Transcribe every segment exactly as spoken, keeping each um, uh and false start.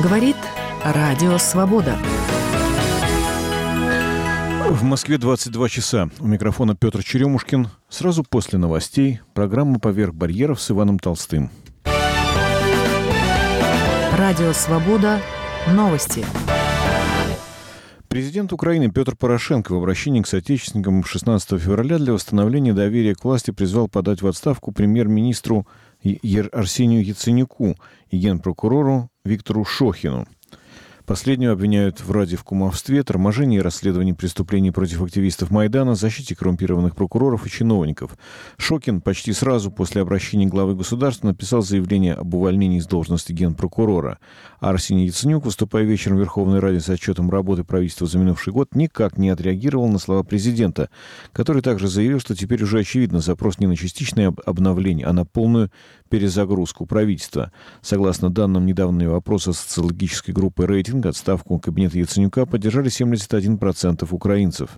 Говорит Радио Свобода. В Москве двадцать два часа. У микрофона Петр Черемушкин. Сразу после новостей программа «Поверх барьеров» с Иваном Толстым. Радио Свобода. Новости. Президент Украины Петр Порошенко в обращении к соотечественникам шестнадцатого февраля для восстановления доверия к власти призвал подать в отставку премьер-министру Арсению Яценюку и генпрокурору Виктору Шохину. Последнего обвиняют в раде в кумовстве, торможении и расследовании преступлений против активистов Майдана, защите коррумпированных прокуроров и чиновников. Шохин почти сразу после обращения главы государства написал заявление об увольнении с должности генпрокурора. А Арсений Яценюк, выступая вечером в Верховной Раде с отчетом работы правительства за минувший год, никак не отреагировал на слова президента, который также заявил, что теперь уже очевидно запрос не на частичное обновление, а на полную перезагрузку правительства. Согласно данным недавнего опроса социологической группы «Рейтинг», отставку кабинета Яценюка поддержали семьдесят один процент украинцев.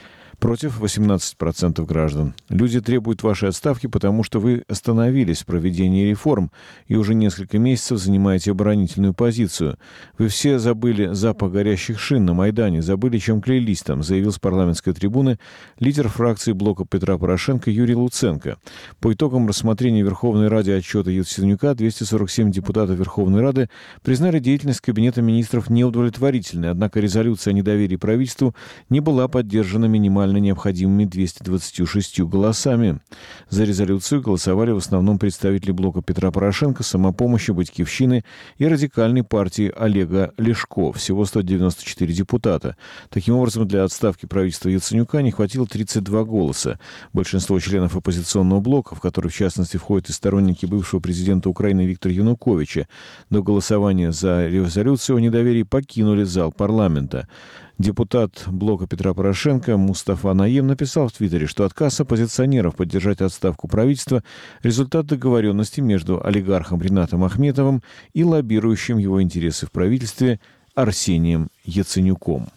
Против восемнадцать процентов граждан. Люди требуют вашей отставки, потому что вы остановились в проведении реформ и уже несколько месяцев занимаете оборонительную позицию. Вы все забыли запах горящих шин на Майдане, забыли, чем клялись там, заявил с парламентской трибуны лидер фракции блока Петра Порошенко Юрий Луценко. По итогам рассмотрения Верховной Рады отчета Яценюка двести сорок семь депутатов Верховной Рады признали деятельность Кабинета министров неудовлетворительной, однако резолюция о недоверии правительству не была поддержана минимально необходимыми двумястами двадцатью шестью голосами. За резолюцию голосовали в основном представители блока Петра Порошенко, Самопомощи, Батькивщины и радикальной партии Олега Ляшко. Всего сто девяносто четыре депутата. Таким образом, для отставки правительства Яценюка не хватило тридцать два голоса. Большинство членов оппозиционного блока, в который в частности входят и сторонники бывшего президента Украины Виктора Януковича, до голосования за резолюцию о недоверии покинули зал парламента. Депутат блока Петра Порошенко Мустафа Наем написал в Твиттере, что отказ оппозиционеров поддержать отставку правительства – результат договоренности между олигархом Ринатом Ахметовым и лоббирующим его интересы в правительстве Арсением Яценюком.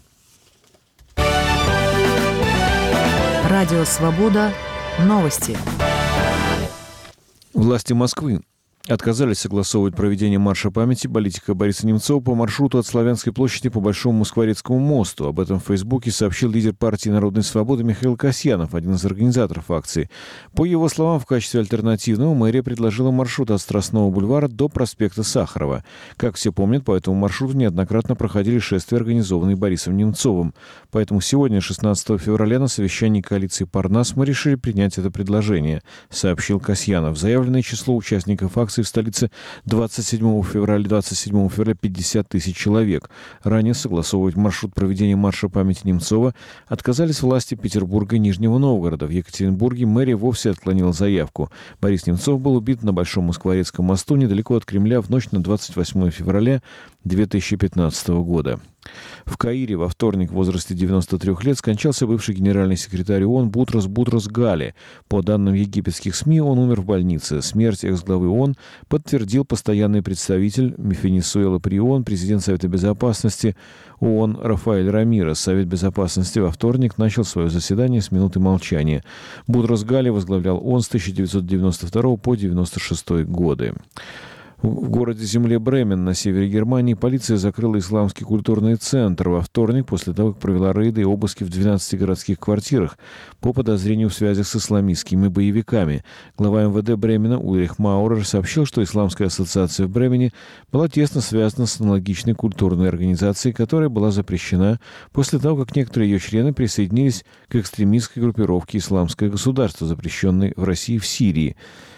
Радио Свобода. Новости. Власти Москвы отказались согласовывать проведение марша памяти политика Бориса Немцова по маршруту от Славянской площади по Большому Москворецкому мосту. Об этом в Фейсбуке сообщил лидер партии «Народной свободы» Михаил Касьянов, один из организаторов акции. По его словам, в качестве альтернативного мэрия предложила маршрут от Страстного бульвара до проспекта Сахарова. Как все помнят, по этому маршруту неоднократно проходили шествия, организованные Борисом Немцовым. Поэтому сегодня, шестнадцатого февраля, на совещании коалиции «Парнас» мы решили принять это предложение, сообщил Касьянов. Заявленное число участников акции в столице двадцать седьмого февраля двадцать седьмого февраля пятьдесят тысяч человек. Ранее согласовывать маршрут проведения марша памяти Немцова отказались власти Петербурга и Нижнего Новгорода. В Екатеринбурге мэрия вовсе отклонила заявку. Борис Немцов был убит на Большом Москворецком мосту недалеко от Кремля в ночь на двадцать восьмое февраля две тысячи пятнадцатого года. В Каире во вторник в возрасте девяноста трёх лет скончался бывший генеральный секретарь ООН Бутрос Бутрос Гали. По данным египетских СМИ, он умер в больнице. Смерть экс-главы ООН подтвердил постоянный представитель Венесуэлы при ООН, президент Совета Безопасности ООН Рафаэль Рамирес. Совет Безопасности во вторник начал свое заседание с минуты молчания. Бутрос Гали возглавлял ООН с тысяча девятьсот девяносто второго по девяносто шестой годы. В городе земле Бремен на севере Германии полиция закрыла исламский культурный центр во вторник после того, как провела рейды и обыски в двенадцати городских квартирах по подозрению в связях с исламистскими боевиками. Глава эм вэ дэ Бремена Ульрих Маурер сообщил, что Исламская ассоциация в Бремене была тесно связана с аналогичной культурной организацией, которая была запрещена после того, как некоторые ее члены присоединились к экстремистской группировке «Исламское государство», запрещенной в России и в Сирии.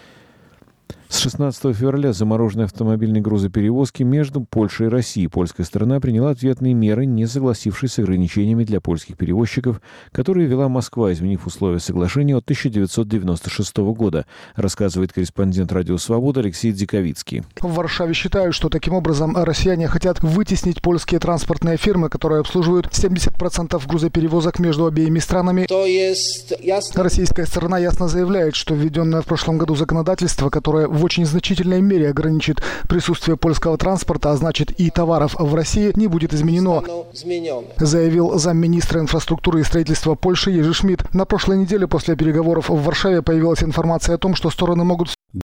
С шестнадцатого февраля заморожены автомобильные грузоперевозки между Польшей и Россией. Польская сторона приняла ответные меры, не согласившись с ограничениями для польских перевозчиков, которые ввела Москва, изменив условия соглашения от тысяча девятьсот девяносто шестого года, рассказывает корреспондент «Радио Свобода» Алексей Дзиковицкий. В Варшаве считают, что таким образом россияне хотят вытеснить польские транспортные фирмы, которые обслуживают семьдесят процентов грузоперевозок между обеими странами. Российская сторона ясно заявляет, что введенное в прошлом году законодательство, которое в очень значительной мере ограничит присутствие польского транспорта, а значит и товаров в России, не будет изменено, заявил замминистра инфраструктуры и строительства Польши Ежи Шмидт. На прошлой неделе после переговоров в Варшаве появилась информация о том, что стороны могут